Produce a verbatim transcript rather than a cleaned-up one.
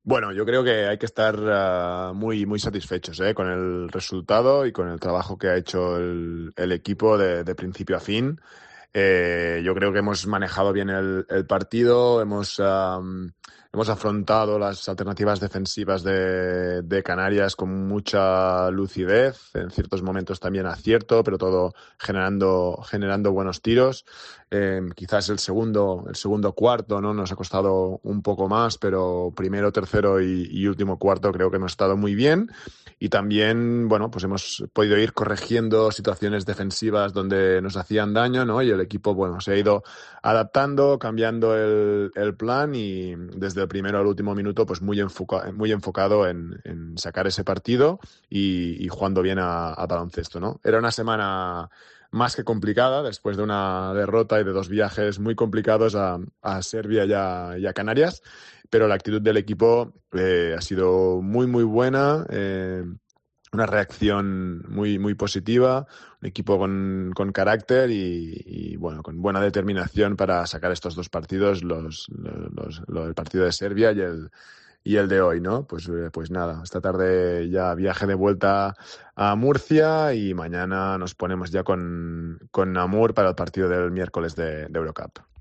Bueno, yo creo que hay que estar uh, muy, muy satisfechos ¿eh? con el resultado y con el trabajo que ha hecho el, el equipo de, de principio a fin. Eh, yo creo que hemos manejado bien el, el partido, hemos, um, hemos afrontado las alternativas defensivas de, de Canarias con mucha lucidez, en ciertos momentos también acierto, pero todo generando, generando buenos tiros. Eh, quizás el segundo, el segundo cuarto, ¿no? Nos ha costado un poco más, pero primero, tercero y, y último cuarto creo que hemos estado muy bien. Y también, bueno, pues hemos podido ir corrigiendo situaciones defensivas donde nos hacían daño, ¿no? Y el equipo, bueno, se ha ido adaptando, cambiando el, el plan y desde el primero al último minuto, pues muy, enfoca, muy enfocado en, en sacar ese partido y, y jugando bien a, a baloncesto, ¿no? Era una semana más que complicada, después de una derrota y de dos viajes muy complicados a, a Serbia y a, y a Canarias, pero la actitud del equipo eh, ha sido muy, muy buena, eh, una reacción muy, muy positiva, un equipo con, con carácter y, y, bueno, con buena determinación para sacar estos dos partidos, los, los, los, el partido de Serbia y el, y el de hoy, ¿no? Pues, pues nada, esta tarde ya viaje de vuelta a Murcia y mañana nos ponemos ya con, con Namur para el partido del miércoles de, de Eurocup.